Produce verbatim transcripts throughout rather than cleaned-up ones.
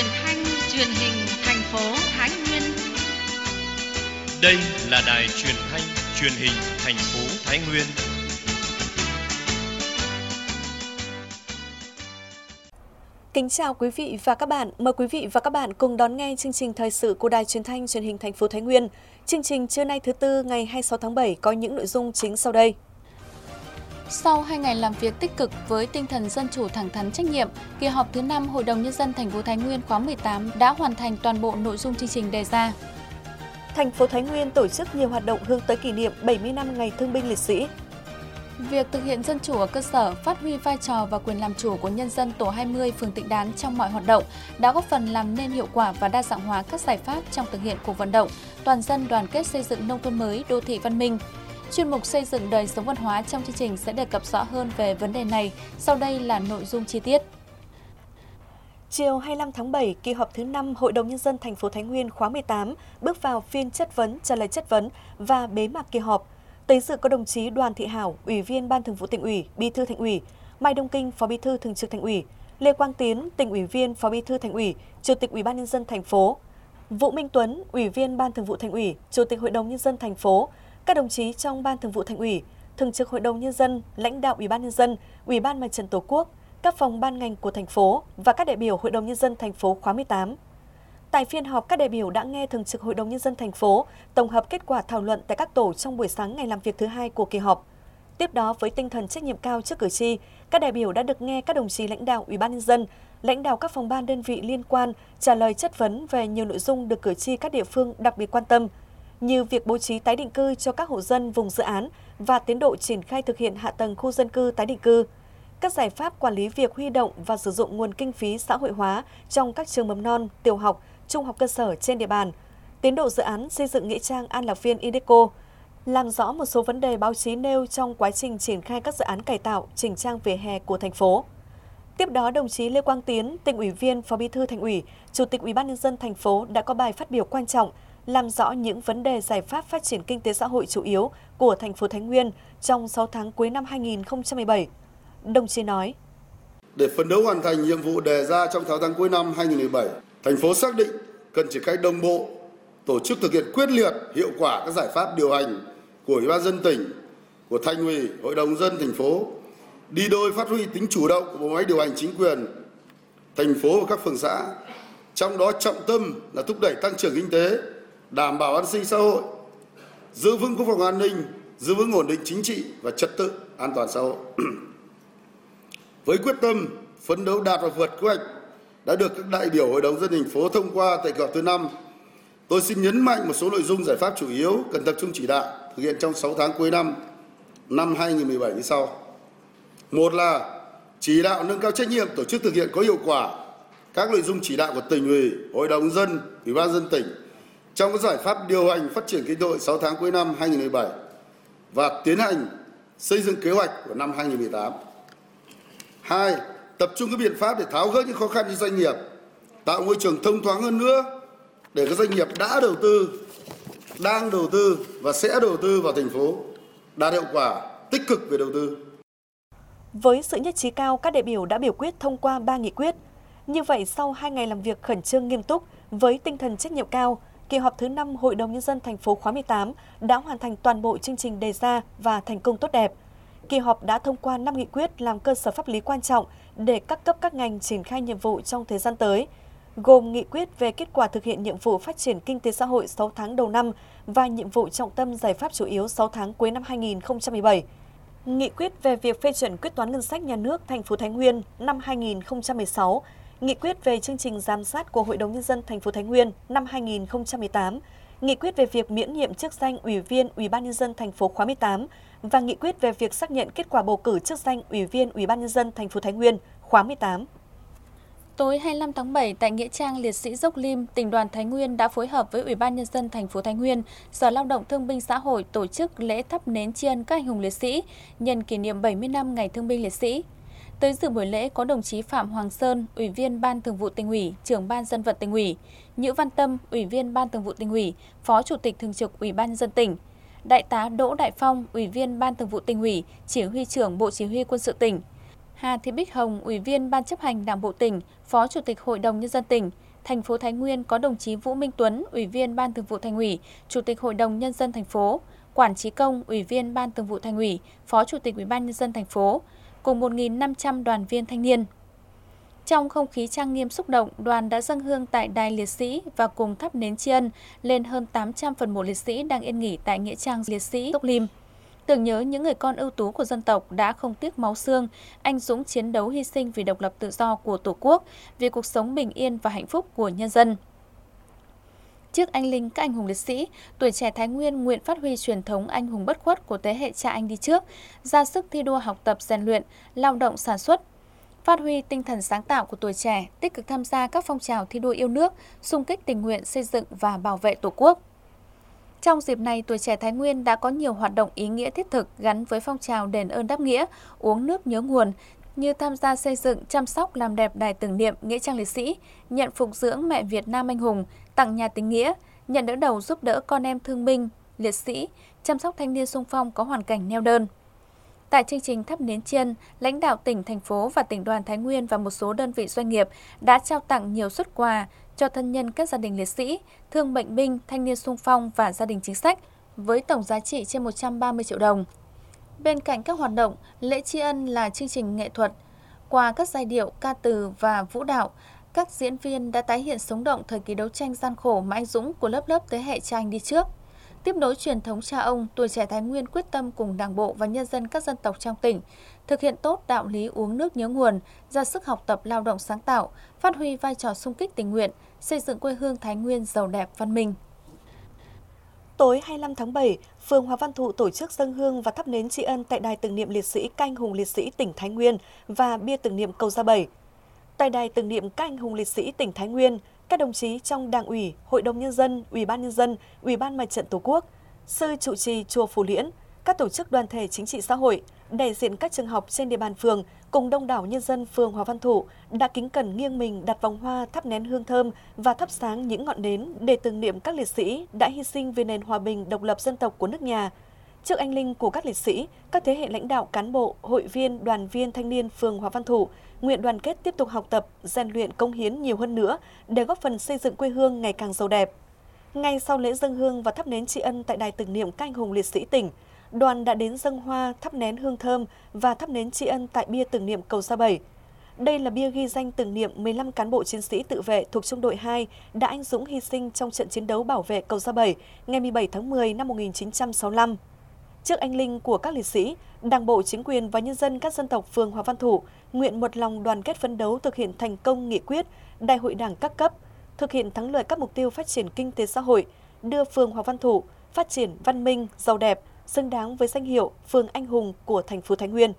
truyền thanh truyền hình thành phố Thái Nguyên. Đây là đài truyền thanh truyền hình thành phố Thái Nguyên. Kính chào quý vị và các bạn. Mời quý vị và các bạn cùng đón nghe chương trình thời sự của đài truyền thanh truyền hình thành phố Thái Nguyên. Chương trình trưa nay thứ Tư ngày hai mươi sáu tháng bảy có những nội dung chính sau đây. Sau hai ngày làm việc tích cực với tinh thần dân chủ thẳng thắn trách nhiệm, kỳ họp thứ năm Hội đồng Nhân dân thành phố Thái Nguyên khóa mười tám đã hoàn thành toàn bộ nội dung chương trình đề ra. Thành phố Thái Nguyên tổ chức nhiều hoạt động hướng tới kỷ niệm bảy mươi năm Ngày Thương binh Liệt sĩ. Việc thực hiện dân chủ ở cơ sở, phát huy vai trò và quyền làm chủ của nhân dân tổ hai mươi phường Tịnh Đán trong mọi hoạt động đã góp phần làm nên hiệu quả và đa dạng hóa các giải pháp trong thực hiện cuộc vận động toàn dân đoàn kết xây dựng nông thôn mới, đô thị văn minh. Chuyên mục xây dựng đời sống văn hóa trong chương trình sẽ đề cập rõ hơn về vấn đề này. Sau đây là nội dung chi tiết. Chiều hai mươi lăm tháng bảy, kỳ họp thứ năm Hội đồng Nhân dân thành phố Thái Nguyên khóa mười tám bước vào phiên chất vấn, trả lời chất vấn và bế mạc kỳ họp. Tới dự có đồng chí Đoàn Thị Hảo, Ủy viên Ban Thường vụ Tỉnh ủy, Bí thư Thành ủy, Mai Đông Kinh, Phó Bí thư Thường trực Thành ủy, Lê Quang Tiến, Tỉnh ủy viên, Phó Bí thư Thành ủy, Chủ tịch Ủy ban Nhân dân thành phố, Vũ Minh Tuấn, Ủy viên Ban Thường vụ Thành ủy, Chủ tịch Hội đồng Nhân dân thành phố, các đồng chí trong Ban Thường vụ Thành ủy, Thường trực Hội đồng Nhân dân, lãnh đạo Ủy ban Nhân dân, Ủy ban Mặt trận Tổ quốc, các phòng ban ngành của thành phố và các đại biểu Hội đồng Nhân dân thành phố khóa mười tám. Tại phiên họp, các đại biểu đã nghe Thường trực Hội đồng Nhân dân thành phố tổng hợp kết quả thảo luận tại các tổ trong buổi sáng ngày làm việc thứ hai của kỳ họp. Tiếp đó, với tinh thần trách nhiệm cao trước cử tri, các đại biểu đã được nghe các đồng chí lãnh đạo Ủy ban Nhân dân, lãnh đạo các phòng ban đơn vị liên quan trả lời chất vấn về nhiều nội dung được cử tri các địa phương đặc biệt quan tâm, như việc bố trí tái định cư cho các hộ dân vùng dự án và tiến độ triển khai thực hiện hạ tầng khu dân cư tái định cư, các giải pháp quản lý việc huy động và sử dụng nguồn kinh phí xã hội hóa trong các trường mầm non, tiểu học, trung học cơ sở trên địa bàn, tiến độ dự án xây dựng nghĩa trang An Lạc Viên Ideco, làm rõ một số vấn đề báo chí nêu trong quá trình triển khai các dự án cải tạo, chỉnh trang vỉa hè của thành phố. Tiếp đó, đồng chí Lê Quang Tiến, Tỉnh ủy viên, Phó Bí thư Thành ủy, Chủ tịch Ủy ban Nhân dân thành phố đã có bài phát biểu quan trọng, làm rõ những vấn đề giải pháp phát triển kinh tế xã hội chủ yếu của thành phố Thái Nguyên trong sáu tháng cuối năm hai nghìn không trăm mười bảy. Đồng chí nói: Để phấn đấu hoàn thành nhiệm vụ đề ra trong sáu tháng cuối năm hai nghìn không trăm mười bảy, thành phố xác định cần triển khai đồng bộ, tổ chức thực hiện quyết liệt, hiệu quả các giải pháp điều hành của Ủy ban nhân dân tỉnh, của Thành ủy, Hội đồng nhân dân thành phố, đi đôi phát huy tính chủ động của bộ máy điều hành chính quyền thành phố và các phường xã. Trong đó trọng tâm là thúc đẩy tăng trưởng kinh tế, đảm bảo an sinh xã hội, giữ vững quốc phòng an ninh, giữ vững ổn định chính trị và trật tự an toàn xã hội. Với quyết tâm phấn đấu đạt và vượt kế hoạch đã được các đại biểu Hội đồng Nhân dân thành phố thông qua tại kỳ họp thứ năm, tôi xin nhấn mạnh một số nội dung giải pháp chủ yếu cần tập trung chỉ đạo thực hiện trong sáu tháng cuối năm năm hai nghìn không trăm mười bảy như sau. Một là chỉ đạo nâng cao trách nhiệm tổ chức thực hiện có hiệu quả các nội dung chỉ đạo của Tỉnh ủy, Hội đồng Nhân dân, Ủy ban nhân dân tỉnh trong các giải pháp điều hành phát triển kinh tế sáu tháng cuối năm hai nghìn không trăm mười bảy và tiến hành xây dựng kế hoạch của năm hai nghìn không trăm mười tám. Hai, tập trung các biện pháp để tháo gỡ những khó khăn cho doanh nghiệp, tạo môi trường thông thoáng hơn nữa để các doanh nghiệp đã đầu tư, đang đầu tư và sẽ đầu tư vào thành phố đạt hiệu quả tích cực về đầu tư. Với sự nhất trí cao, các đại biểu đã biểu quyết thông qua ba nghị quyết. Như vậy, sau hai ngày làm việc khẩn trương nghiêm túc với tinh thần trách nhiệm cao, kỳ họp thứ năm Hội đồng Nhân dân thành phố khóa mười tám đã hoàn thành toàn bộ chương trình đề ra và thành công tốt đẹp. Kỳ họp đã thông qua năm nghị quyết làm cơ sở pháp lý quan trọng để các cấp các ngành triển khai nhiệm vụ trong thời gian tới, gồm nghị quyết về kết quả thực hiện nhiệm vụ phát triển kinh tế xã hội sáu tháng đầu năm và nhiệm vụ trọng tâm giải pháp chủ yếu sáu tháng cuối năm hai nghìn không trăm mười bảy, nghị quyết về việc phê chuẩn quyết toán ngân sách nhà nước thành phố Thái Nguyên năm hai nghìn không trăm mười sáu, nghị quyết về chương trình giám sát của Hội đồng Nhân dân thành phố Thái Nguyên năm hai nghìn không trăm mười tám, nghị quyết về việc miễn nhiệm chức danh Ủy viên Ủy ban Nhân dân thành phố khóa mười tám và nghị quyết về việc xác nhận kết quả bầu cử chức danh Ủy viên Ủy ban Nhân dân thành phố Thái Nguyên khóa mười tám. Tối hai mươi lăm tháng bảy tại nghĩa trang Liệt sĩ Dốc Lim, Tỉnh đoàn Thái Nguyên đã phối hợp với Ủy ban Nhân dân thành phố Thái Nguyên, Sở Lao động Thương binh Xã hội tổ chức lễ thắp nến tri ân các anh hùng liệt sĩ nhân kỷ niệm bảy mươi năm Ngày Thương binh Liệt sĩ. Tới dự buổi lễ có đồng chí Phạm Hoàng Sơn, Ủy viên Ban Thường vụ Tỉnh ủy, Trưởng Ban Dân vận Tỉnh ủy, Nhữ Văn Tâm, Ủy viên Ban Thường vụ Tỉnh ủy, Phó Chủ tịch Thường trực Ủy ban Nhân dân tỉnh, Đại tá Đỗ Đại Phong, Ủy viên Ban Thường vụ Tỉnh ủy, Chỉ huy trưởng Bộ Chỉ huy Quân sự tỉnh, Hà Thị Bích Hồng, Ủy viên Ban chấp hành Đảng bộ tỉnh, Phó Chủ tịch Hội đồng Nhân dân tỉnh, thành phố Thái Nguyên có đồng chí Vũ Minh Tuấn, Ủy viên Ban Thường vụ Thành ủy, Chủ tịch Hội đồng Nhân dân thành phố, Quản Chí Công, Ủy viên Ban Thường vụ Thành ủy, Phó Chủ tịch Ủy ban Nhân dân thành phố, cùng một nghìn năm trăm đoàn viên thanh niên. Trong không khí trang nghiêm xúc động, đoàn đã dâng hương tại Đài Liệt sĩ và cùng thắp nến tri ân lên hơn tám trăm phần mộ liệt sĩ đang yên nghỉ tại Nghĩa trang Liệt sĩ Dốc Lim. Tưởng nhớ những người con ưu tú của dân tộc đã không tiếc máu xương, anh dũng chiến đấu hy sinh vì độc lập tự do của Tổ quốc, vì cuộc sống bình yên và hạnh phúc của nhân dân. Trước anh linh các anh hùng liệt sĩ, tuổi trẻ Thái Nguyên nguyện phát huy truyền thống anh hùng bất khuất của thế hệ cha anh đi trước, ra sức thi đua học tập rèn luyện, lao động sản xuất, phát huy tinh thần sáng tạo của tuổi trẻ, tích cực tham gia các phong trào thi đua yêu nước, xung kích tình nguyện xây dựng và bảo vệ Tổ quốc. Trong dịp này, tuổi trẻ Thái Nguyên đã có nhiều hoạt động ý nghĩa thiết thực gắn với phong trào đền ơn đáp nghĩa, uống nước nhớ nguồn, như tham gia xây dựng, chăm sóc làm đẹp đài tưởng niệm Nghĩa trang Liệt sĩ, nhận phụng dưỡng mẹ Việt Nam anh hùng, tặng nhà tình nghĩa, nhận đỡ đầu giúp đỡ con em thương binh, liệt sĩ, chăm sóc thanh niên xung phong có hoàn cảnh neo đơn. Tại chương trình thắp nến tri ân, lãnh đạo tỉnh, thành phố và tỉnh đoàn Thái Nguyên và một số đơn vị doanh nghiệp đã trao tặng nhiều suất quà cho thân nhân các gia đình liệt sĩ, thương bệnh binh, thanh niên xung phong và gia đình chính sách với tổng giá trị trên một trăm ba mươi triệu đồng. Bên cạnh các hoạt động, lễ tri ân là chương trình nghệ thuật. Qua các giai điệu, ca từ và vũ đạo, các diễn viên đã tái hiện sống động thời kỳ đấu tranh gian khổ mà anh dũng của lớp lớp thế hệ cha anh đi trước. Tiếp nối truyền thống cha ông, tuổi trẻ Thái Nguyên quyết tâm cùng Đảng bộ và nhân dân các dân tộc trong tỉnh thực hiện tốt đạo lý uống nước nhớ nguồn, ra sức học tập lao động sáng tạo, phát huy vai trò xung kích tình nguyện, xây dựng quê hương Thái Nguyên giàu đẹp văn minh. Tối hai mươi lăm tháng bảy, phường Hòa Văn Thụ tổ chức dâng hương và thắp nến tri ân tại Đài tưởng niệm liệt sĩ các anh hùng liệt sĩ tỉnh Thái Nguyên và bia tưởng niệm Cầu Gia Bảy. Tại Đài tưởng niệm các anh hùng liệt sĩ tỉnh Thái Nguyên, các đồng chí trong Đảng ủy, Hội đồng Nhân dân, Ủy ban Nhân dân, Ủy ban Mặt trận Tổ quốc, sư trụ trì chùa Phù Liễn, các tổ chức đoàn thể chính trị xã hội, đại diện các trường học trên địa bàn phường cùng đông đảo nhân dân phường Hòa Văn Thụ đã kính cẩn nghiêng mình đặt vòng hoa, thắp nén hương thơm và thắp sáng những ngọn nến để tưởng niệm các liệt sĩ đã hy sinh vì nền hòa bình độc lập dân tộc của nước nhà. Trước anh linh của các liệt sĩ, các thế hệ lãnh đạo cán bộ, hội viên, đoàn viên thanh niên phường Hòa Văn Thụ nguyện đoàn kết tiếp tục học tập, rèn luyện cống hiến nhiều hơn nữa để góp phần xây dựng quê hương ngày càng giàu đẹp. Ngay sau lễ dâng hương và thắp nến tri ân tại Đài tưởng niệm các anh hùng liệt sĩ tỉnh, đoàn đã đến dâng hoa, thắp nén hương thơm và thắp nến tri ân tại bia tưởng niệm Cầu Gia Bảy. Đây là bia ghi danh tưởng niệm mười lăm cán bộ chiến sĩ tự vệ thuộc Trung đội hai đã anh dũng hy sinh trong trận chiến đấu bảo vệ Cầu Gia Bảy ngày mười bảy tháng mười năm một nghìn chín trăm sáu mươi lăm. Trước anh linh của các liệt sĩ, Đảng bộ, chính quyền và nhân dân các dân tộc phường Hòa Văn Thụ nguyện một lòng đoàn kết phấn đấu thực hiện thành công nghị quyết Đại hội Đảng các cấp, thực hiện thắng lợi các mục tiêu phát triển kinh tế xã hội, đưa phường Hòa Văn Thụ phát triển văn minh, giàu đẹp, xứng đáng với danh hiệu phường anh hùng của thành phố Thái Nguyên.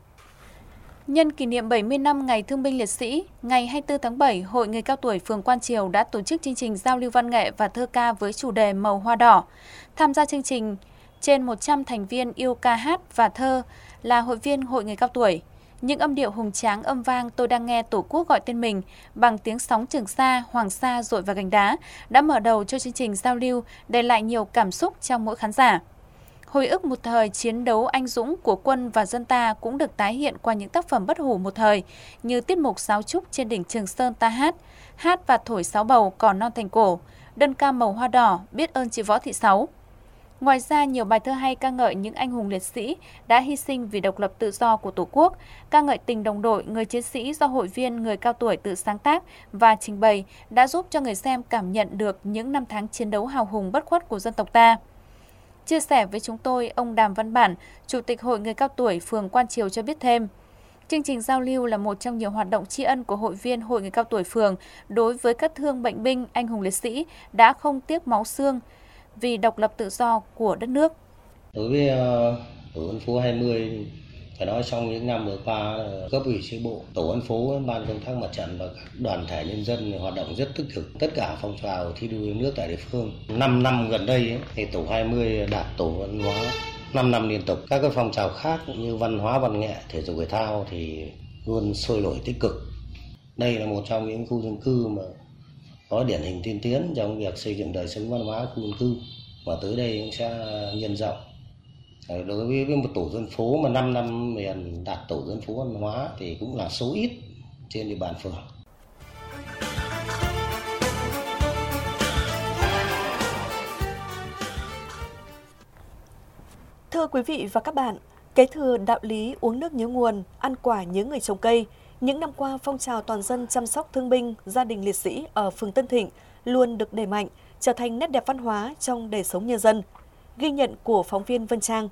Nhân kỷ niệm bảy mươi năm Ngày Thương binh Liệt sĩ, ngày hai mươi tư tháng bảy, Hội Người cao tuổi phường Quan Triều đã tổ chức chương trình giao lưu văn nghệ và thơ ca với chủ đề Màu hoa đỏ. Tham gia chương trình trên một trăm thành viên yêu ca hát và thơ là hội viên Hội Người cao tuổi. Những âm điệu hùng tráng âm vang Tôi đang nghe Tổ quốc gọi tên mình bằng tiếng sóng Trường Sa, Hoàng Sa dội vào gành đá đã mở đầu cho chương trình giao lưu, để lại nhiều cảm xúc trong mỗi khán giả. Hồi ức một thời chiến đấu anh dũng của quân và dân ta cũng được tái hiện qua những tác phẩm bất hủ một thời như tiết mục Sáo trúc trên đỉnh Trường Sơn ta hát, hát và thổi sáo bầu cỏ non thành cổ, đơn ca Màu hoa đỏ, biết ơn chị Võ Thị Sáu. Ngoài ra, nhiều bài thơ hay ca ngợi những anh hùng liệt sĩ đã hy sinh vì độc lập tự do của Tổ quốc, ca ngợi tình đồng đội, người chiến sĩ do hội viên người cao tuổi tự sáng tác và trình bày đã giúp cho người xem cảm nhận được những năm tháng chiến đấu hào hùng bất khuất của dân tộc ta. Chia sẻ với chúng tôi, ông Đàm Văn Bản, Chủ tịch Hội Người cao tuổi phường Quan Triều cho biết thêm, chương trình giao lưu là một trong nhiều hoạt động tri ân của hội viên Hội Người cao tuổi phường đối với các thương bệnh binh, anh hùng liệt sĩ đã không tiếc máu xương vì độc lập tự do của đất nước. Đối với uh, tổ dân phố hai mươi, phải nói trong những năm vừa qua, cấp ủy chi bộ, tổ dân phố, ban công tác mặt trận và các đoàn thể nhân dân hoạt động rất tích cực. Tất cả phong trào thi đua yêu nước tại địa phương. năm năm gần đây ấy, thì tổ hai mươi đạt tổ văn hóa năm năm liên tục. Các cái phong trào khác như văn hóa, văn nghệ, thể dục thể thao thì luôn sôi nổi tích cực. Đây là một trong những khu dân cư mà có điển hình tiên tiến trong việc xây dựng đời sống văn hóa khu dân cư, và tới đây cũng sẽ nhân rộng. Đối với một tổ dân phố mà năm năm liền đạt tổ dân phố văn hóa thì cũng là số ít trên địa bàn phường. Thưa quý vị và các bạn, kế thừa đạo lý uống nước nhớ nguồn, ăn quả nhớ người trồng cây, những năm qua phong trào toàn dân chăm sóc thương binh, gia đình liệt sĩ ở phường Tân Thịnh luôn được đẩy mạnh, trở thành nét đẹp văn hóa trong đời sống nhân dân. Ghi nhận của phóng viên Vân Trang.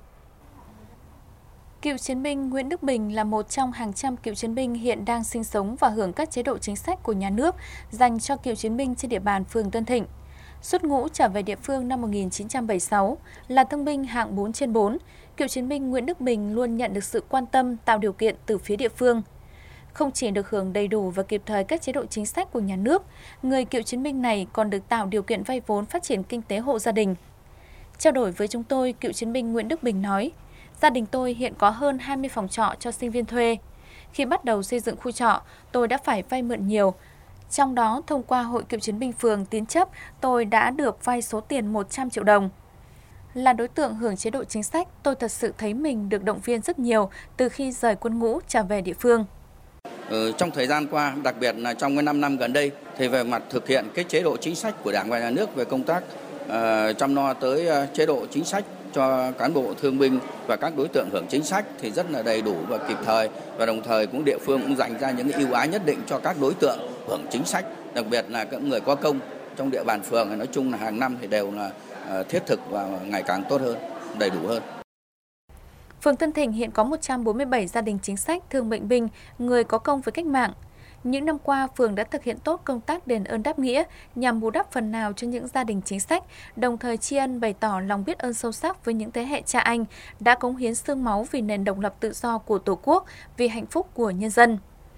Cựu chiến binh Nguyễn Đức Bình là một trong hàng trăm cựu chiến binh hiện đang sinh sống và hưởng các chế độ chính sách của nhà nước dành cho cựu chiến binh trên địa bàn phường Tân Thịnh. Xuất ngũ trở về địa phương năm một nghìn chín trăm bảy mươi sáu, là thương binh hạng bốn trên bốn, cựu chiến binh Nguyễn Đức Bình luôn nhận được sự quan tâm, tạo điều kiện từ phía địa phương. Không chỉ được hưởng đầy đủ và kịp thời các chế độ chính sách của nhà nước, người cựu chiến binh này còn được tạo điều kiện vay vốn phát triển kinh tế hộ gia đình. Trao đổi với chúng tôi, cựu chiến binh Nguyễn Đức Bình nói, gia đình tôi hiện có hơn hai mươi phòng trọ cho sinh viên thuê. Khi bắt đầu xây dựng khu trọ, tôi đã phải vay mượn nhiều. Trong đó, thông qua Hội Cựu chiến binh phường tín chấp, tôi đã được vay số tiền một trăm triệu đồng. Là đối tượng hưởng chế độ chính sách, tôi thật sự thấy mình được động viên rất nhiều từ khi rời quân ngũ trở về địa phương. Ừ, trong thời gian qua, đặc biệt là trong cái năm năm gần đây, thì về mặt thực hiện cái chế độ chính sách của Đảng và Nhà nước về công tác uh, chăm lo tới uh, chế độ chính sách cho cán bộ thương binh và các đối tượng hưởng chính sách thì rất là đầy đủ và kịp thời, và đồng thời cũng địa phương cũng dành ra những cái ưu ái nhất định cho các đối tượng hưởng chính sách, đặc biệt là các người có công trong địa bàn phường. Nói chung là hàng năm thì đều là uh, thiết thực và ngày càng tốt hơn, đầy đủ hơn. Phường Tân Thịnh hiện có một trăm bốn mươi bảy gia đình chính sách, thương bệnh binh, người có công với cách mạng. Những năm qua, phường đã thực hiện tốt công tác đền ơn đáp nghĩa nhằm bù đắp phần nào cho những gia đình chính sách, đồng thời tri ân bày tỏ lòng biết ơn sâu sắc với những thế hệ cha anh đã cống hiến xương máu vì nền độc lập tự do của Tổ quốc, vì hạnh phúc của nhân dân.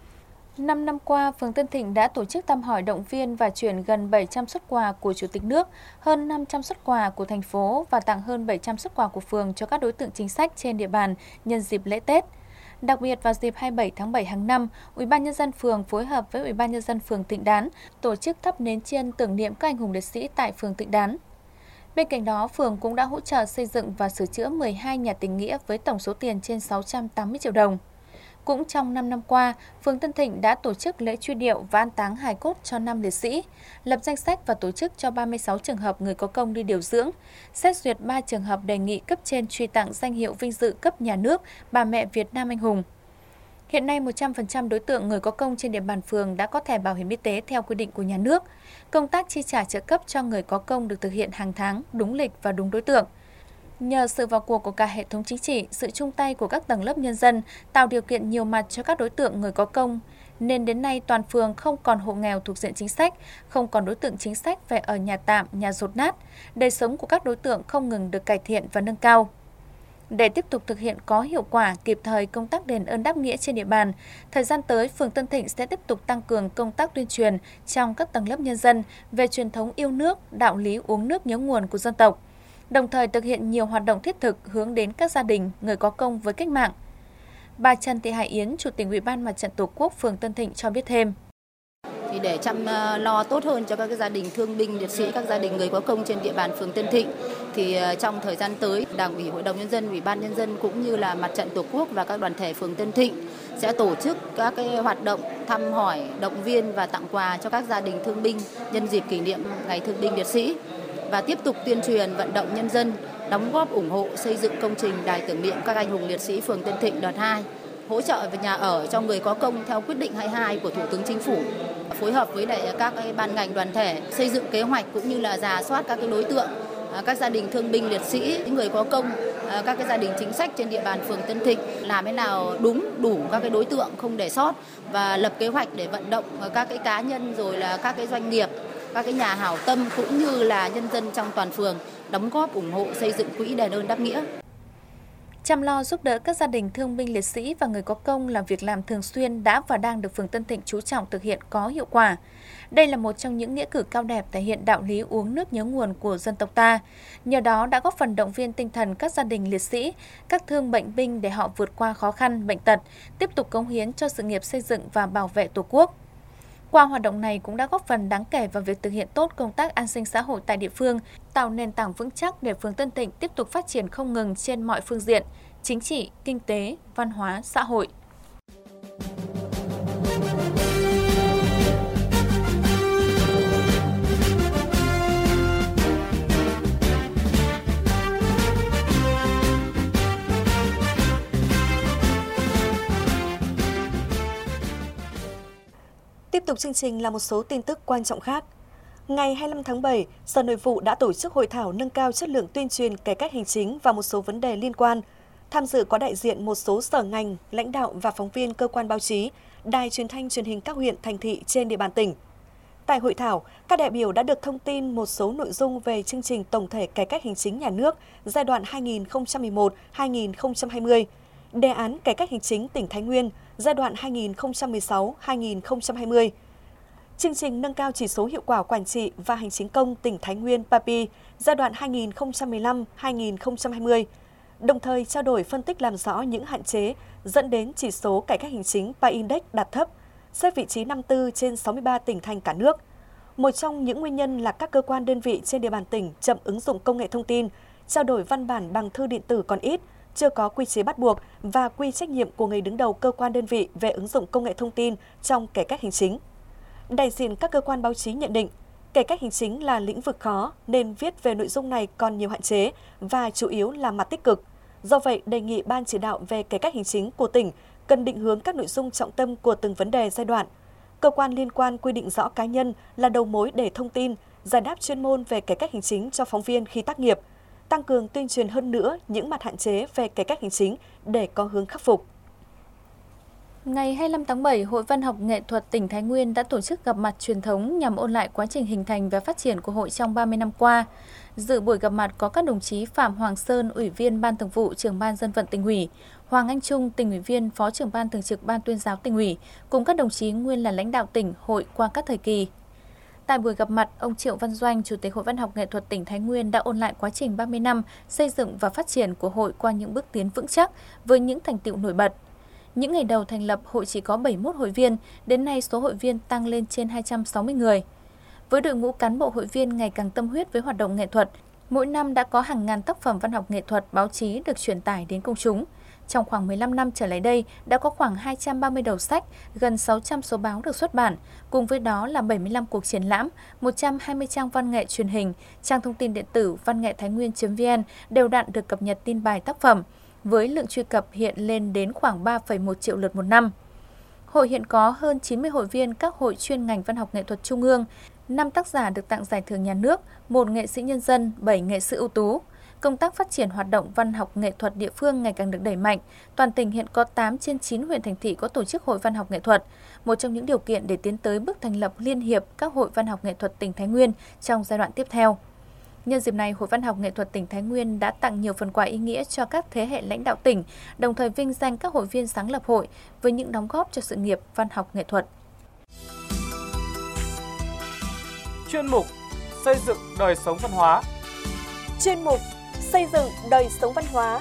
Năm năm qua, phường Tân Thịnh đã tổ chức thăm hỏi động viên và chuyển gần bảy trăm suất quà của Chủ tịch nước, hơn năm trăm suất quà của thành phố và tặng hơn bảy trăm suất quà của phường cho các đối tượng chính sách trên địa bàn nhân dịp lễ Tết. Đặc biệt vào dịp hai mươi bảy tháng bảy hàng năm, Ủy ban nhân dân phường phối hợp với Ủy ban nhân dân phường Tịnh Đán tổ chức thắp nến tri ân tưởng niệm các anh hùng liệt sĩ tại phường Tịnh Đán. Bên cạnh đó, phường cũng đã hỗ trợ xây dựng và sửa chữa mười hai nhà tình nghĩa với tổng số tiền trên sáu trăm tám mươi triệu đồng. Cũng trong năm năm qua, phường Tân Thịnh đã tổ chức lễ truy điệu và an táng hài cốt cho năm liệt sĩ, lập danh sách và tổ chức cho ba mươi sáu trường hợp người có công đi điều dưỡng, xét duyệt ba trường hợp đề nghị cấp trên truy tặng danh hiệu vinh dự cấp nhà nước Bà mẹ Việt Nam anh hùng. Hiện nay, một trăm phần trăm đối tượng người có công trên địa bàn phường đã có thẻ bảo hiểm y tế theo quy định của nhà nước. Công tác chi trả trợ cấp cho người có công được thực hiện hàng tháng, đúng lịch và đúng đối tượng. Nhờ sự vào cuộc của cả hệ thống chính trị, sự chung tay của các tầng lớp nhân dân tạo điều kiện nhiều mặt cho các đối tượng người có công, nên đến nay toàn phường không còn hộ nghèo thuộc diện chính sách, không còn đối tượng chính sách phải ở nhà tạm, nhà dột nát. Đời sống của các đối tượng không ngừng được cải thiện và nâng cao. Để tiếp tục thực hiện có hiệu quả, kịp thời công tác đền ơn đáp nghĩa trên địa bàn, thời gian tới, phường Tân Thịnh sẽ tiếp tục tăng cường công tác tuyên truyền trong các tầng lớp nhân dân về truyền thống yêu nước, đạo lý uống nước nhớ nguồn của dân tộc, đồng thời thực hiện nhiều hoạt động thiết thực hướng đến các gia đình, người có công với cách mạng. Bà Trần Thị Hải Yến, Chủ tịch Ủy ban Mặt trận Tổ quốc phường Tân Thịnh cho biết thêm. Thì để chăm lo tốt hơn cho các gia đình thương binh liệt sĩ, các gia đình người có công trên địa bàn phường Tân Thịnh, thì trong thời gian tới, Đảng ủy, Hội đồng nhân dân, Ủy ban nhân dân cũng như là Mặt trận Tổ quốc và các đoàn thể phường Tân Thịnh sẽ tổ chức các cái hoạt động thăm hỏi, động viên và tặng quà cho các gia đình thương binh nhân dịp kỷ niệm Ngày Thương binh Liệt sĩ, và tiếp tục tuyên truyền vận động nhân dân đóng góp ủng hộ xây dựng công trình đài tưởng niệm các anh hùng liệt sĩ phường Tân Thịnh đợt hai, hỗ trợ về nhà ở cho người có công theo quyết định hai mươi hai của Thủ tướng Chính phủ, phối hợp với lại các cái ban ngành đoàn thể xây dựng kế hoạch cũng như là rà soát các cái đối tượng, các gia đình thương binh liệt sĩ, những người có công, các cái gia đình chính sách trên địa bàn phường Tân Thịnh, làm thế nào đúng đủ các cái đối tượng không để sót, và lập kế hoạch để vận động các cái cá nhân rồi là các cái doanh nghiệp, các cái nhà hảo tâm cũng như là nhân dân trong toàn phường đóng góp ủng hộ xây dựng quỹ đền ơn đáp nghĩa. Chăm lo giúp đỡ các gia đình thương binh liệt sĩ và người có công là việc làm thường xuyên đã và đang được phường Tân Thịnh chú trọng thực hiện có hiệu quả. Đây là một trong những nghĩa cử cao đẹp thể hiện đạo lý uống nước nhớ nguồn của dân tộc ta. Nhờ đó đã góp phần động viên tinh thần các gia đình liệt sĩ, các thương bệnh binh để họ vượt qua khó khăn, bệnh tật, tiếp tục cống hiến cho sự nghiệp xây dựng và bảo vệ Tổ quốc. Qua hoạt động này cũng đã góp phần đáng kể vào việc thực hiện tốt công tác an sinh xã hội tại địa phương, tạo nền tảng vững chắc để phường Tân Thịnh tiếp tục phát triển không ngừng trên mọi phương diện, chính trị, kinh tế, văn hóa, xã hội. tục chương trình là một số tin tức quan trọng khác. Ngày hai mươi lăm tháng bảy, Sở Nội vụ đã tổ chức hội thảo nâng cao chất lượng tuyên truyền cải cách hành chính và một số vấn đề liên quan. Tham dự có đại diện một số sở ngành, lãnh đạo và phóng viên cơ quan báo chí, đài truyền thanh truyền hình các huyện, thành thị trên địa bàn tỉnh. Tại hội thảo, các đại biểu đã được thông tin một số nội dung về chương trình tổng thể cải cách hành chính nhà nước giai đoạn hai nghìn không trăm mười một đến hai nghìn không trăm hai mươi, đề án cải cách hành chính tỉnh Thái Nguyên giai đoạn hai nghìn không trăm mười sáu đến hai nghìn không trăm hai mươi, chương trình nâng cao chỉ số hiệu quả quản trị và hành chính công tỉnh Thái Nguyên pê a pê i giai đoạn hai nghìn không trăm mười lăm đến hai nghìn không trăm hai mươi, đồng thời trao đổi phân tích làm rõ những hạn chế dẫn đến chỉ số cải cách hành chính pê a Index đạt thấp, xếp vị trí năm mươi tư trên sáu mươi ba tỉnh thành cả nước. Một trong những nguyên nhân là các cơ quan đơn vị trên địa bàn tỉnh chậm ứng dụng công nghệ thông tin, trao đổi văn bản bằng thư điện tử còn ít, chưa có quy chế bắt buộc và quy trách nhiệm của người đứng đầu cơ quan đơn vị về ứng dụng công nghệ thông tin trong cải cách hành chính. Đại diện các cơ quan báo chí nhận định, cải cách hành chính là lĩnh vực khó nên viết về nội dung này còn nhiều hạn chế và chủ yếu là mặt tích cực. Do vậy, đề nghị Ban chỉ đạo về cải cách hành chính của tỉnh cần định hướng các nội dung trọng tâm của từng vấn đề giai đoạn. Cơ quan liên quan quy định rõ cá nhân là đầu mối để thông tin, giải đáp chuyên môn về cải cách hành chính cho phóng viên khi tác nghiệp, tăng cường tuyên truyền hơn nữa những mặt hạn chế về cải cách hành chính để có hướng khắc phục. Ngày hai mươi lăm tháng bảy, Hội Văn học Nghệ thuật tỉnh Thái Nguyên đã tổ chức gặp mặt truyền thống nhằm ôn lại quá trình hình thành và phát triển của hội trong ba mươi năm qua. Dự buổi gặp mặt có các đồng chí Phạm Hoàng Sơn, Ủy viên Ban Thường vụ, Trưởng ban Dân vận Tỉnh ủy, Hoàng Anh Trung, Tỉnh ủy viên, Phó trưởng ban Thường trực Ban Tuyên giáo Tỉnh ủy, cùng các đồng chí nguyên là lãnh đạo tỉnh, hội qua các thời kỳ. Tại buổi gặp mặt, ông Triệu Văn Doanh, Chủ tịch Hội Văn học Nghệ thuật tỉnh Thái Nguyên đã ôn lại quá trình ba mươi năm xây dựng và phát triển của hội qua những bước tiến vững chắc với những thành tựu nổi bật. Những ngày đầu thành lập, hội chỉ có bảy mươi mốt hội viên, đến nay số hội viên tăng lên trên hai trăm sáu mươi người. Với đội ngũ cán bộ hội viên ngày càng tâm huyết với hoạt động nghệ thuật, mỗi năm đã có hàng ngàn tác phẩm văn học nghệ thuật, báo chí được truyền tải đến công chúng. Trong khoảng mười lăm năm trở lại đây, đã có khoảng hai trăm ba mươi đầu sách, gần sáu trăm số báo được xuất bản, cùng với đó là bảy mươi lăm cuộc triển lãm, một trăm hai mươi trang văn nghệ truyền hình, trang thông tin điện tử văn nghệ thái nguyên chấm vn đều đặn được cập nhật tin bài tác phẩm, với lượng truy cập hiện lên đến khoảng ba phẩy một triệu lượt một năm. Hội hiện có hơn chín mươi hội viên các hội chuyên ngành văn học nghệ thuật trung ương, năm tác giả được tặng giải thưởng nhà nước, một nghệ sĩ nhân dân, bảy nghệ sĩ ưu tú. Công tác phát triển hoạt động văn học nghệ thuật địa phương ngày càng được đẩy mạnh. Toàn tỉnh hiện có tám trên chín huyện thành thị có tổ chức hội văn học nghệ thuật, một trong những điều kiện để tiến tới bước thành lập liên hiệp các hội văn học nghệ thuật tỉnh Thái Nguyên trong giai đoạn tiếp theo. Nhân dịp này, Hội Văn học Nghệ thuật tỉnh Thái Nguyên đã tặng nhiều phần quà ý nghĩa cho các thế hệ lãnh đạo tỉnh, đồng thời vinh danh các hội viên sáng lập hội với những đóng góp cho sự nghiệp văn học nghệ thuật. Chuyên mục Xây dựng đời sống văn hóa. Chuyên mục Xây dựng đời sống văn hóa.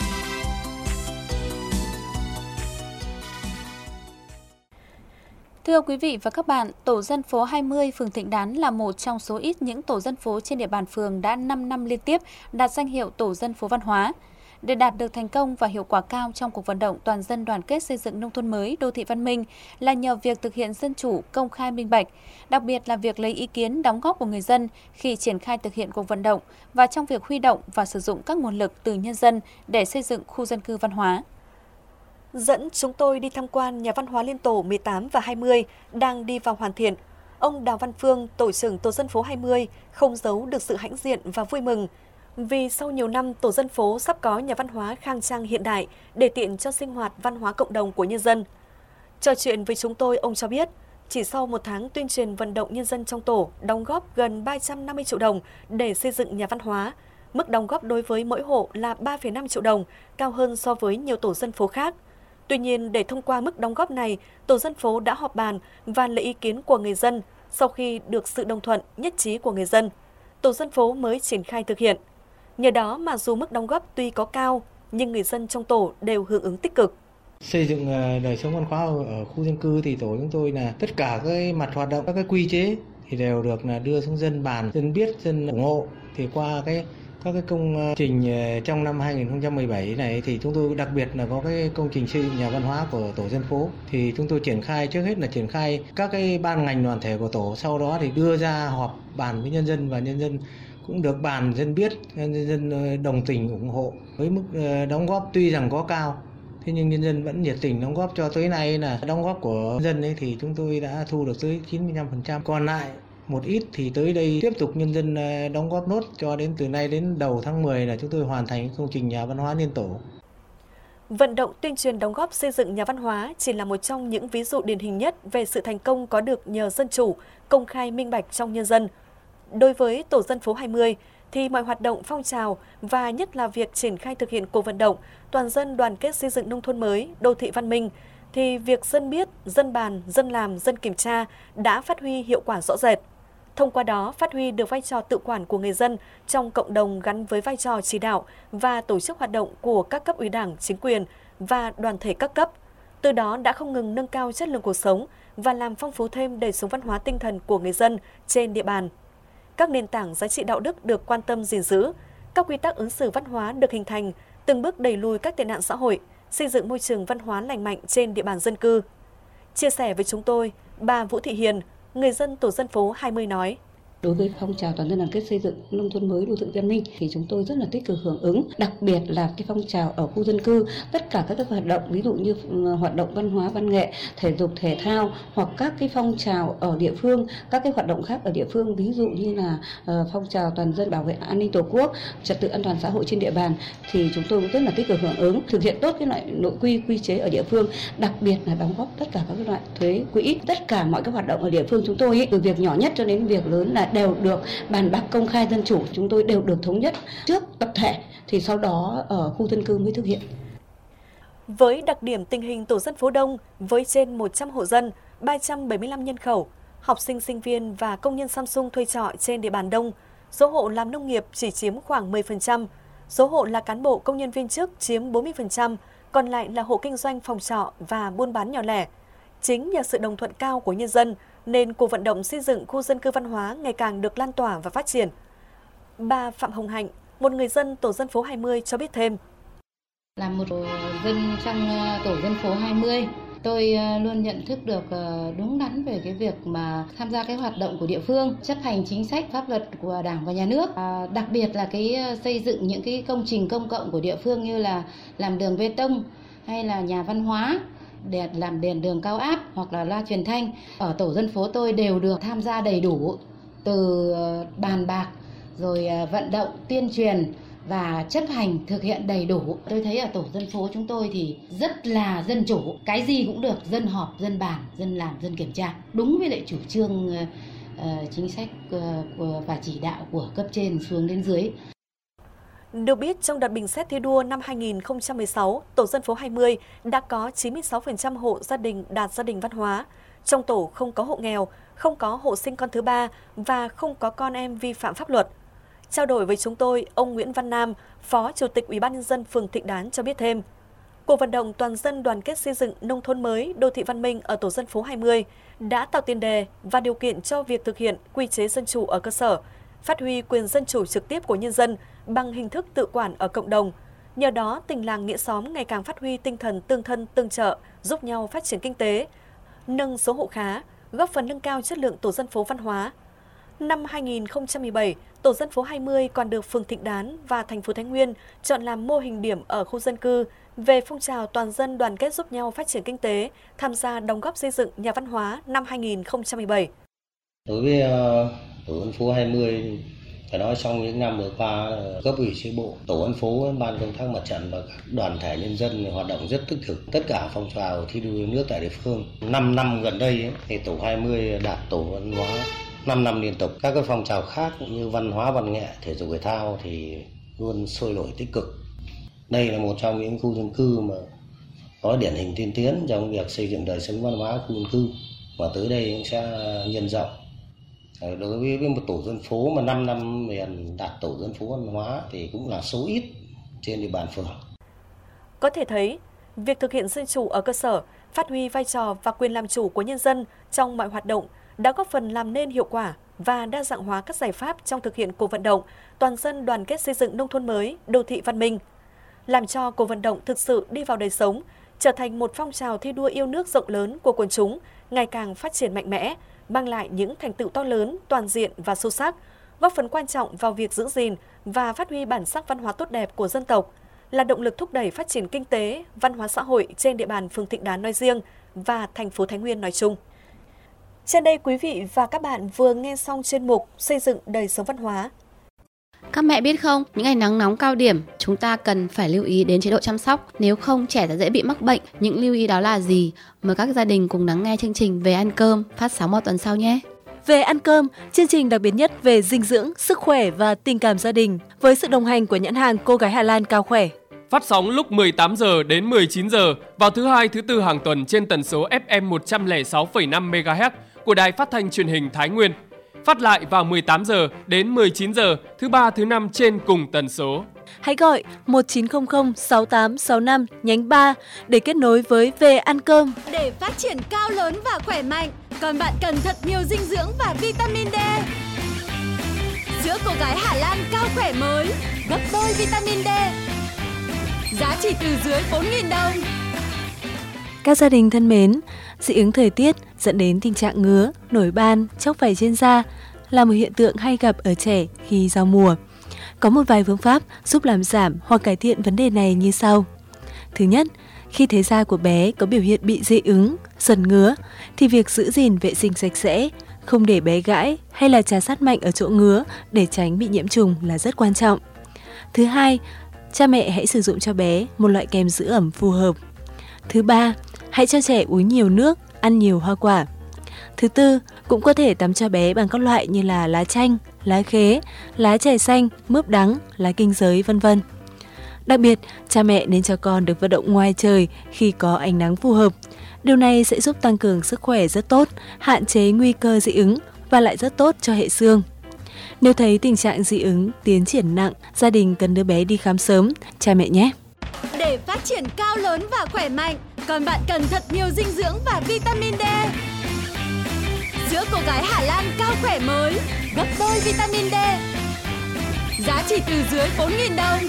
Thưa quý vị và các bạn, tổ dân phố hai mươi phường Thịnh Đán là một trong số ít những tổ dân phố trên địa bàn phường đã năm năm liên tiếp đạt danh hiệu tổ dân phố văn hóa. Để đạt được thành công và hiệu quả cao trong cuộc vận động toàn dân đoàn kết xây dựng nông thôn mới, đô thị văn minh là nhờ việc thực hiện dân chủ, công khai minh bạch, đặc biệt là việc lấy ý kiến đóng góp của người dân khi triển khai thực hiện cuộc vận động và trong việc huy động và sử dụng các nguồn lực từ nhân dân để xây dựng khu dân cư văn hóa. Dẫn chúng tôi đi tham quan nhà văn hóa liên tổ mười tám và hai mươi đang đi vào hoàn thiện. Ông Đào Văn Phương, tổ trưởng tổ dân phố hai mươi, không giấu được sự hãnh diện và vui mừng. Vì sau nhiều năm, tổ dân phố sắp có nhà văn hóa khang trang hiện đại để tiện cho sinh hoạt văn hóa cộng đồng của nhân dân. Trò chuyện với chúng tôi, ông cho biết, chỉ sau một tháng tuyên truyền vận động nhân dân trong tổ đóng góp gần ba trăm năm mươi triệu đồng để xây dựng nhà văn hóa, mức đóng góp đối với mỗi hộ là ba phẩy năm triệu đồng, cao hơn so với nhiều tổ dân phố khác. Tuy nhiên, để thông qua mức đóng góp này, tổ dân phố đã họp bàn và lấy ý kiến của người dân. Sau khi được sự đồng thuận, nhất trí của người dân, tổ dân phố mới triển khai thực hiện. Nhờ đó mà dù mức đóng góp tuy có cao, nhưng người dân trong tổ đều hưởng ứng tích cực. Xây dựng đời sống văn hóa ở khu dân cư thì tổ chúng tôi là tất cả cái mặt hoạt động, các cái quy chế thì đều được là đưa xuống dân bàn, dân biết, dân ủng hộ. Thì qua cái các cái công trình trong năm hai nghìn không trăm mười bảy này thì chúng tôi đặc biệt là có cái công trình xây dựng nhà văn hóa của tổ dân phố, thì chúng tôi triển khai trước hết là triển khai các cái ban ngành đoàn thể của tổ, sau đó thì đưa ra họp bàn với nhân dân và nhân dân cũng được bàn, dân biết, nhân dân đồng tình ủng hộ với mức đóng góp tuy rằng có cao Thế nhưng nhân dân vẫn nhiệt tình đóng góp, cho tới nay là đóng góp của dân ấy thì chúng tôi đã thu được tới chín mươi lăm phần trăm. Còn lại một ít thì tới đây tiếp tục nhân dân đóng góp nốt, cho đến từ nay đến đầu tháng mười là chúng tôi hoàn thành công trình nhà văn hóa liên tổ. Vận động tuyên truyền đóng góp xây dựng nhà văn hóa chỉ là một trong những ví dụ điển hình nhất về sự thành công có được nhờ dân chủ, công khai minh bạch trong nhân dân. Đối với tổ dân phố hai mươi, thì mọi hoạt động phong trào và nhất là việc triển khai thực hiện cuộc vận động toàn dân đoàn kết xây dựng nông thôn mới, đô thị văn minh, thì việc dân biết, dân bàn, dân làm, dân kiểm tra đã phát huy hiệu quả rõ rệt. Thông qua đó, phát huy được vai trò tự quản của người dân trong cộng đồng gắn với vai trò chỉ đạo và tổ chức hoạt động của các cấp ủy Đảng, chính quyền và đoàn thể các cấp. Từ đó đã không ngừng nâng cao chất lượng cuộc sống và làm phong phú thêm đời sống văn hóa tinh thần của người dân trên địa bàn. Các nền tảng giá trị đạo đức được quan tâm gìn giữ, các quy tắc ứng xử văn hóa được hình thành, từng bước đẩy lùi các tệ nạn xã hội, xây dựng môi trường văn hóa lành mạnh trên địa bàn dân cư. Chia sẻ với chúng tôi, bà Vũ Thị Hiền, người dân tổ dân phố hai mươi nói. Đối với phong trào toàn dân đoàn kết xây dựng nông thôn mới, đô thị văn minh thì chúng tôi rất là tích cực hưởng ứng, đặc biệt là cái phong trào ở khu dân cư, tất cả các cái hoạt động ví dụ như hoạt động văn hóa, văn nghệ, thể dục thể thao hoặc các cái phong trào ở địa phương, các cái hoạt động khác ở địa phương, ví dụ như là uh, phong trào toàn dân bảo vệ an ninh Tổ quốc, trật tự an toàn xã hội trên địa bàn thì chúng tôi cũng rất là tích cực hưởng ứng, thực hiện tốt cái loại nội quy quy chế ở địa phương, đặc biệt là đóng góp tất cả các loại thuế quỹ, tất cả mọi các hoạt động ở địa phương chúng tôi ấy, từ việc nhỏ nhất cho đến việc lớn là đều được bàn bạc công khai dân chủ, chúng tôi đều được thống nhất trước tập thể thì sau đó ở khu dân cư mới thực hiện. Với đặc điểm tình hình tổ dân phố đông với trên một trăm hộ dân, ba trăm bảy mươi lăm nhân khẩu, học sinh, sinh viên và công nhân Samsung thuê trọ trên địa bàn đông, số hộ làm nông nghiệp chỉ chiếm khoảng mười phần trăm, số hộ là cán bộ công nhân viên chức chiếm bốn mươi phần trăm, còn lại là hộ kinh doanh phòng trọ và buôn bán nhỏ lẻ. Chính nhờ sự đồng thuận cao của nhân dân nên cuộc vận động xây dựng khu dân cư văn hóa ngày càng được lan tỏa và phát triển. Bà Phạm Hồng Hạnh, một người dân tổ dân phố hai mươi cho biết thêm. Là một dân trong tổ dân phố hai mươi, tôi luôn nhận thức được đúng đắn về cái việc mà tham gia cái hoạt động của địa phương, chấp hành chính sách pháp luật của Đảng và Nhà nước, à, đặc biệt là cái xây dựng những cái công trình công cộng của địa phương như là làm đường bê tông hay là nhà văn hóa, để làm đèn đường cao áp hoặc là loa truyền thanh. Ở tổ dân phố tôi đều được tham gia đầy đủ, từ bàn bạc rồi vận động tuyên truyền và chấp hành thực hiện đầy đủ. Tôi thấy ở tổ dân phố chúng tôi thì rất là dân chủ, cái gì cũng được, dân họp, dân bàn, dân làm, dân kiểm tra, đúng với lại chủ trương uh, chính sách uh, và chỉ đạo của cấp trên xuống đến dưới. Được biết, trong đợt bình xét thi đua năm hai nghìn không trăm mười sáu, tổ dân phố hai mươi đã có chín mươi sáu phần trăm hộ gia đình đạt gia đình văn hóa. Trong tổ không có hộ nghèo, không có hộ sinh con thứ ba và không có con em vi phạm pháp luật. Trao đổi với chúng tôi, ông Nguyễn Văn Nam, Phó Chủ tịch Ủy ban nhân dân phường Thịnh Đán cho biết thêm, cuộc vận động toàn dân đoàn kết xây dựng nông thôn mới, đô thị văn minh ở tổ dân phố hai mươi đã tạo tiền đề và điều kiện cho việc thực hiện quy chế dân chủ ở cơ sở, phát huy quyền dân chủ trực tiếp của nhân dân bằng hình thức tự quản ở cộng đồng. Nhờ đó, tình làng nghĩa xóm ngày càng phát huy tinh thần tương thân tương trợ, giúp nhau phát triển kinh tế, nâng số hộ khá, góp phần nâng cao chất lượng tổ dân phố văn hóa. Năm hai nghìn không trăm mười bảy, tổ dân phố hai mươi còn được phường Thịnh Đán và thành phố Thái Nguyên chọn làm mô hình điểm ở khu dân cư về phong trào toàn dân đoàn kết giúp nhau phát triển kinh tế, tham gia đóng góp xây dựng nhà văn hóa năm hai nghìn không trăm mười bảy. Đối với uh, tổ dân phố hai mươi, phải nói trong những năm vừa qua, cấp ủy chi bộ, tổ dân phố, ban công tác mặt trận và các đoàn thể nhân dân hoạt động rất tích cực. Tất cả phong trào thi đua yêu nước tại địa phương. năm năm gần đây ấy, thì tổ hai mươi đạt tổ văn hóa năm năm liên tục. Các cái phong trào khác như văn hóa, văn nghệ, thể dục thể thao thì luôn sôi nổi tích cực. Đây là một trong những khu dân cư mà có điển hình tiên tiến trong việc xây dựng đời sống văn hóa khu dân cư, và tới đây cũng sẽ nhân rộng. Đối với một tổ dân phố mà năm năm liền đạt tổ dân phố văn hóa thì cũng là số ít trên địa bàn phường. Có thể thấy, việc thực hiện dân chủ ở cơ sở, phát huy vai trò và quyền làm chủ của nhân dân trong mọi hoạt động đã góp phần làm nên hiệu quả và đa dạng hóa các giải pháp trong thực hiện cuộc vận động toàn dân đoàn kết xây dựng nông thôn mới, đô thị văn minh, làm cho cuộc vận động thực sự đi vào đời sống, trở thành một phong trào thi đua yêu nước rộng lớn của quần chúng, ngày càng phát triển mạnh mẽ, mang lại những thành tựu to lớn, toàn diện và sâu sắc, góp phần quan trọng vào việc giữ gìn và phát huy bản sắc văn hóa tốt đẹp của dân tộc, là động lực thúc đẩy phát triển kinh tế, văn hóa xã hội trên địa bàn phường Thịnh Đán nói riêng và thành phố Thái Nguyên nói chung. Trên đây quý vị và các bạn vừa nghe xong chuyên mục Xây dựng đời sống văn hóa. Các mẹ biết không, những ngày nắng nóng cao điểm, chúng ta cần phải lưu ý đến chế độ chăm sóc, nếu không trẻ sẽ dễ bị mắc bệnh. Những lưu ý đó là gì? Mời các gia đình cùng lắng nghe chương trình Về ăn cơm phát sóng một tuần sau nhé. Về ăn cơm, chương trình đặc biệt nhất về dinh dưỡng, sức khỏe và tình cảm gia đình với sự đồng hành của nhãn hàng Cô gái Hà Lan Cao Khỏe. Phát sóng lúc mười tám giờ đến mười chín giờ vào thứ hai, thứ tư hàng tuần trên tần số ép em một trăm lẻ sáu phẩy năm mê ga héc của Đài Phát thanh Truyền hình Thái Nguyên. Phát lại vào mười tám giờ đến mười chín giờ thứ ba, thứ năm trên cùng tần số. Hãy gọi một chín không không sáu tám sáu năm nhánh ba để kết nối với Về ăn cơm. Để phát triển cao lớn và khỏe mạnh, còn bạn cần thật nhiều dinh dưỡng và vitamin D. Sữa Cô gái Hà Lan Cao Khỏe mới, gấp đôi vitamin D. Giá chỉ từ dưới bốn nghìn đồng. Các gia đình thân mến, dị ứng thời tiết dẫn đến tình trạng ngứa, nổi ban, chóc vảy trên da là một hiện tượng hay gặp ở trẻ khi giao mùa. Có một vài phương pháp giúp làm giảm hoặc cải thiện vấn đề này như sau. Thứ nhất, khi thấy da của bé có biểu hiện bị dị ứng, sần ngứa, thì việc giữ gìn vệ sinh sạch sẽ, không để bé gãi hay là trà sát mạnh ở chỗ ngứa để tránh bị nhiễm trùng là rất quan trọng. Thứ hai, cha mẹ hãy sử dụng cho bé một loại kem giữ ẩm phù hợp. Thứ ba, hãy cho trẻ uống nhiều nước, ăn nhiều hoa quả. Thứ tư, cũng có thể tắm cho bé bằng các loại như là lá chanh, lá khế, lá chè xanh, mướp đắng, lá kinh giới, vân vân. Đặc biệt, cha mẹ nên cho con được vận động ngoài trời khi có ánh nắng phù hợp. Điều này sẽ giúp tăng cường sức khỏe rất tốt, hạn chế nguy cơ dị ứng và lại rất tốt cho hệ xương. Nếu thấy tình trạng dị ứng tiến triển nặng, gia đình cần đưa bé đi khám sớm, cha mẹ nhé. Để phát triển cao lớn và khỏe mạnh, còn bạn cần thật nhiều dinh dưỡng và vitamin D. Sữa Cô gái Hà Lan Cao Khỏe mới, gấp đôi vitamin D. Giá chỉ từ dưới bốn nghìn đồng.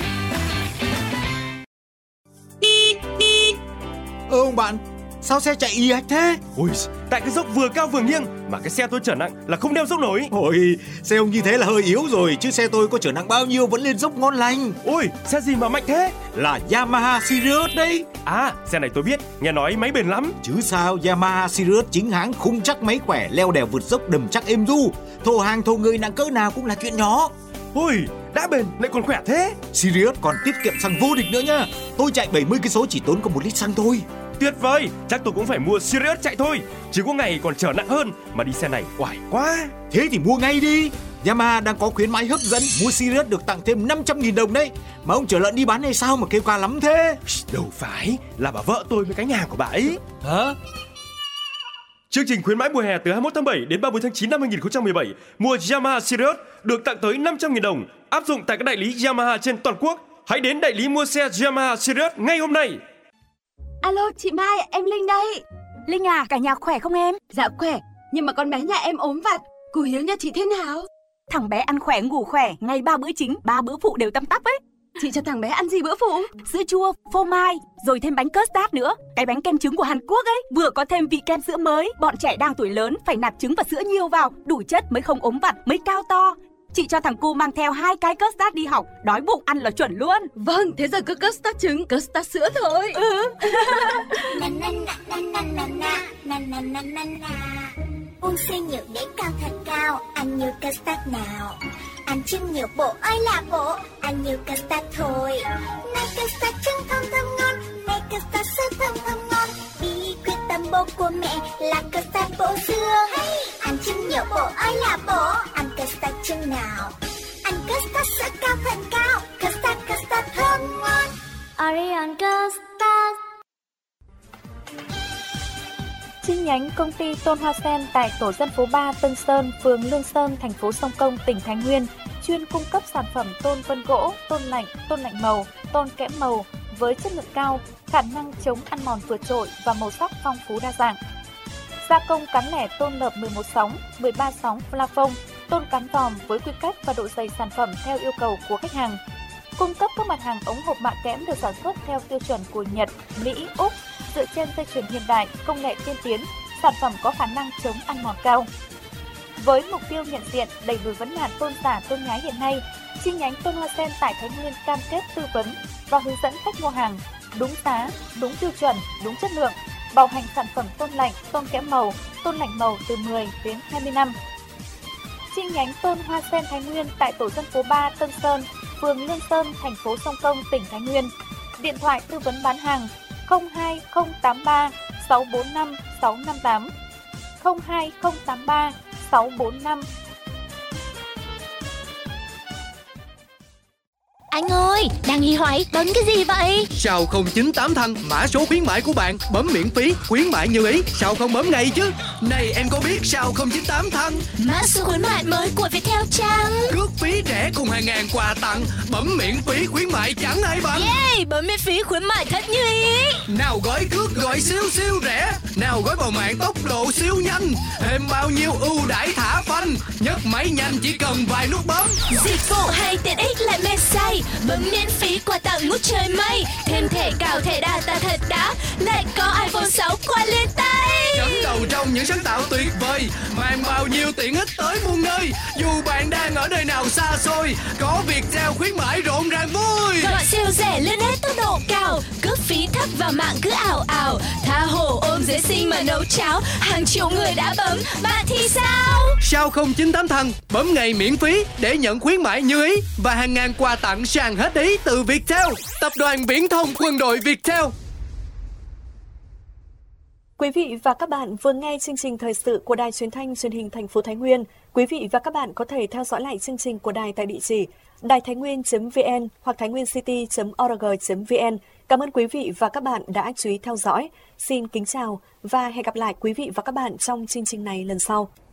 Ơ ông bạn, sao xe chạy y ạch thế? Ôi, tại cái dốc vừa cao vừa nghiêng mà cái xe tôi chở nặng là không đeo dốc nổi. Ôi, xe ông như thế là hơi yếu rồi, chứ xe tôi có chở nặng bao nhiêu vẫn lên dốc ngon lành. Ôi, xe gì mà mạnh thế? Là Yamaha Sirius đấy. À, xe này tôi biết, nghe nói máy bền lắm. Chứ sao, Yamaha Sirius chính hãng khung chắc máy khỏe, leo đèo vượt dốc đầm chắc êm du. Thổ hàng thổ người nặng cỡ nào cũng là chuyện nhỏ. Ôi, đã bền lại còn khỏe thế. Sirius còn tiết kiệm xăng vô địch nữa nhá. Tôi chạy bảy mươi cây số chỉ tốn có một lít xăng thôi. Tuyệt vời, chắc tôi cũng phải mua Sirius chạy thôi. Chứ có ngày còn chở nặng hơn, mà đi xe này oải quá. Thế thì mua ngay đi. Yamaha đang có khuyến mãi hấp dẫn, mua Sirius được tặng thêm năm trăm nghìn đồng đấy. Mà ông chở lợn đi bán hay sao mà kêu ca lắm thế? Đâu phải, là bà vợ tôi với cái nhà của bà ấy. Hả? Chương trình khuyến mãi mùa hè từ hai mươi mốt tháng bảy đến ba mươi tháng chín năm hai nghìn không trăm mười bảy, mua Yamaha Sirius được tặng tới năm trăm nghìn đồng, áp dụng tại các đại lý Yamaha trên toàn quốc. Hãy đến đại lý mua xe Yamaha Sirius ngay hôm nay. Alo, chị Mai, em Linh đây. Linh à, cả nhà khỏe không em? Dạ khỏe, nhưng mà con bé nhà em ốm vặt. Cô Hiếu nhà chị thế nào? Thằng bé ăn khỏe, ngủ khỏe, ngày ba bữa chính, ba bữa phụ đều tăm tắp ấy. Chị cho thằng bé ăn gì bữa phụ? Sữa chua, phô mai, rồi thêm bánh custard nữa. Cái bánh kem trứng của Hàn Quốc ấy, vừa có thêm vị kem sữa mới. Bọn trẻ đang tuổi lớn phải nạp trứng và sữa nhiều vào, đủ chất mới không ốm vặt, mới cao to. Chị cho thằng cu mang theo hai cái custard đi học, đói bụng ăn là chuẩn luôn. Vâng, thế giờ cứ custard trứng, custard sữa thôi. Ừ. Uống sữa nhiều để cao thật cao, ăn nhiều custard nào. Ăn trứng nhiều bộ ơi là bộ, ăn nhiều custard thôi. Này custard trứng thơm thơm ngon, này custard sữa thơm thơm ngon. Bí quyết tâm bố của mẹ là custard bổ dương. Hey, ăn trứng nhiều bộ ơi là bộ, ăn custard trứng nào. Ăn custard sữa cao thật cao, custard custard thơm ngon. Orion custard. Chi nhánh công ty Tôn Hoa Sen tại tổ dân phố ba Tân Sơn, phường Lương Sơn, thành phố Sông Công, tỉnh Thái Nguyên chuyên cung cấp sản phẩm tôn vân gỗ, tôn lạnh, tôn lạnh màu, tôn kẽm màu với chất lượng cao, khả năng chống ăn mòn vượt trội và màu sắc phong phú đa dạng. Gia công cán lẻ tôn lợp mười một sóng, mười ba sóng plafon, tôn cán vòm với quy cách và độ dày sản phẩm theo yêu cầu của khách hàng. Cung cấp các mặt hàng ống hộp mạ kẽm được sản xuất theo tiêu chuẩn của Nhật, Mỹ, Úc, dựa trên dây chuyền hiện đại, công nghệ tiên tiến, sản phẩm có khả năng chống ăn mòn cao. Với mục tiêu nhận diện, đẩy lùi vấn nạn tôn giả tôn nhái hiện nay, chi nhánh Tôn Hoa Sen tại Thái Nguyên cam kết tư vấn và hướng dẫn khách mua hàng đúng giá, đúng tiêu chuẩn, đúng chất lượng, bảo hành sản phẩm tôn lạnh, tôn kẽm màu, tôn lạnh màu từ mười đến hai mươi năm. Chi nhánh Tôn Hoa Sen Thái Nguyên tại tổ dân phố ba Tân Sơn, phường Lương Sơn, thành phố Sông Công, tỉnh Thái Nguyên. Điện thoại tư vấn bán hàng không hai không tám ba sáu bốn năm sáu năm tám, không hai không tám ba sáu bốn năm. Anh ơi, đang nghi hoài bấm cái gì vậy? Sao không chín tám thăng mã số khuyến mãi của bạn, bấm miễn phí, khuyến mãi như ý, sao không bấm ngay chứ? Này em có biết sao không chín tám thăng? Mã số khuyến mãi mới của Viettel chăng? Cước phí rẻ cùng hàng ngàn quà tặng, bấm miễn phí khuyến mãi chẳng ai bằng. Yeah, bấm miễn phí khuyến mãi thật như ý. Nào gói cước gọi siêu siêu rẻ, nào gói vào mạng tốc độ siêu nhanh, thêm bao nhiêu ưu đãi thả phanh, nhấc máy nhanh chỉ cần vài nút bấm. Dịch vụ hay tiện ích lại mê say, bấm miễn phí quà tặng ngút trời mây, thêm thẻ cào thẻ data thật đã, lại có iPhone sáu qua lên tay. Dẫn đầu trong những sáng tạo tuyệt vời, mang bao nhiêu tiện ích tới muôn nơi. Dù bạn đang ở nơi nào xa xôi, có Viettel khuyến mãi rộn ràng vui. Gọi siêu rẻ lên hết tốc độ cao, cước phí thấp và mạng cứ ảo ảo, tha hồ ôm dễ sinh mà nấu cháo, hàng triệu người đã bấm, bạn thì sao? Sao không chín tám thăng, bấm ngày miễn phí để nhận khuyến mãi như ý và hàng ngàn quà tặng sàn hết ý từ Viettel, tập đoàn viễn thông quân đội Viettel. Quý vị và các bạn vừa nghe chương trình thời sự của Đài Truyền thanh Truyền hình thành phố Thái Nguyên. Quý vị và các bạn có thể theo dõi lại chương trình của đài tại địa chỉ đài thái nguyên chấm vn hoặc thái nguyên city chấm org chấm vn. Cảm ơn quý vị và các bạn đã chú ý theo dõi. Xin kính chào và hẹn gặp lại quý vị và các bạn trong chương trình này lần sau.